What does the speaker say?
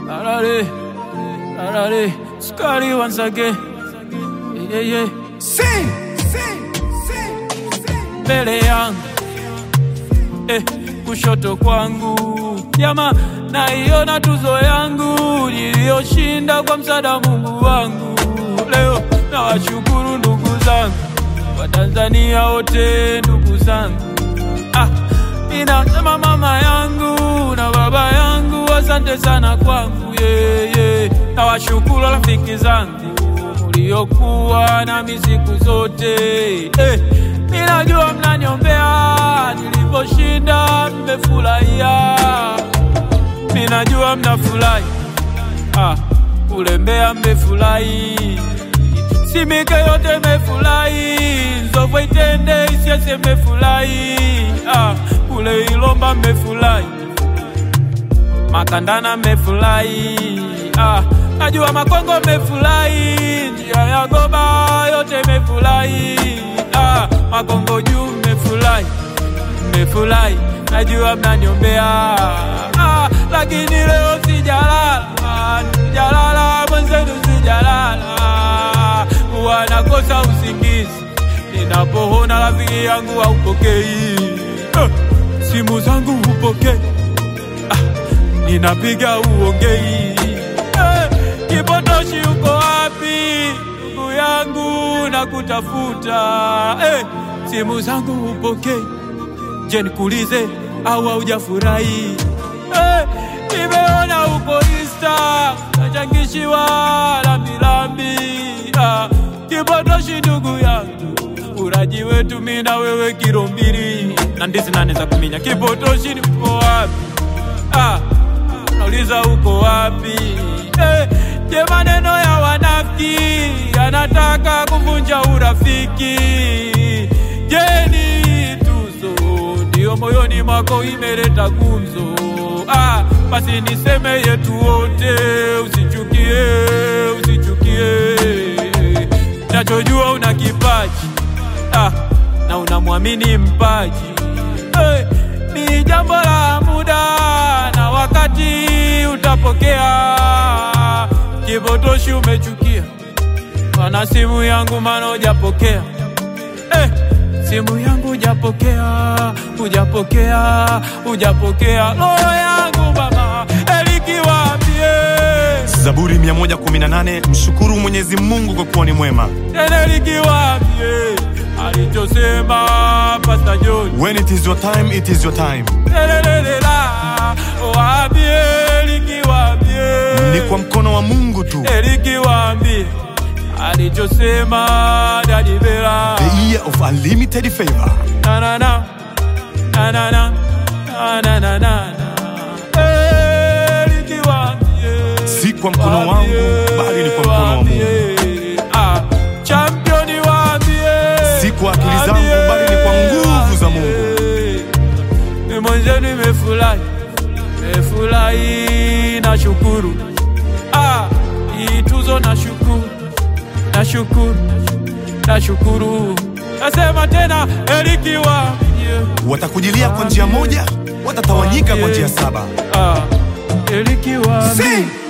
Arare, Scotty once again. Yeah. Sing. Mbele yangu, kushoto kwangu. Jamaa, naiona tuzo yangu niliyoshinda kwa msaada Mungu wangu. Leo nawashukuru ndugu zangu, Watanzania wote ndugu zangu. Ninasema mama yangu na baba yangu, asante sana kwangu. Nawashukuru rafiki zangu mliokuwa nami siku zote. Ninajua mnaniombea, niliposhinda mmefurahia. Ninajua mnafurahi, Ulembea mmefurahi, Simike yote mmefurahi, Nzovwe Itende Isyesye mmefurahi, kule Ilomba mmefurahi, Makandana mmefurahi, najua Makongo mmefurahi, njia ya Goba yote mmefurahi, Makongo juu mmefurahi, najua mnaniombea, lakini leo sijalala, mwenzenu sijalala, wanakosa usingizi ninapoona rafiki yangu haupokei, simu zangu hupokei, ninapiga uongei, Kipotoshi uko wapi ndugu yangu nakutafuta, simu zangu hupokei, je nikuulize au hujafurahi? Nimeona uko Insta nachangishiwa lambi, Kipotoshi ndugu yangu, uraji wetu mimi na wewe kilo 2 na ndizi 8 za kuminya. Kipotoshi uko wapi? Nauliza uko wapi? Je maneno ya wanafiki yanataka kuvunja urafiki? Je ni tuzo ndio moyoni mwako imeleta gumzo? Basi niseme yetu wote, usichukie. Nachojua una kipaji, na unamwamini mpaji, ni jambo la muda na wakati utapokea. Kipotoshi umechukia, wana simu yangu mana hujapokea, simu yangu hujapokea, roho yangu baba elikiwaambie. Zaburi 118, mshukuru Mwenyezi Mungu kwa kuwa ni mwema. Elikiwaambie alichosema Pastor John, when it is your time, it is your time. Waambie elikiwaambie ni kwa mkono wa Mungu tu. Elikiwaambie alichosema Daddy Bella, the year of unlimited favor. Na si kwa mkono wangu bali ni kwa mkono wa Mungu. Championi waambie, si kwa akili zangu bali ni kwa nguvu za Mungu. Mwenzenu nimefurahi, nashukuru, ituzo nashukuru, nasema tena elikiwaambie, watakujilia kwa njia moja, watatawanyika kwa njia 7. Elikiwaambie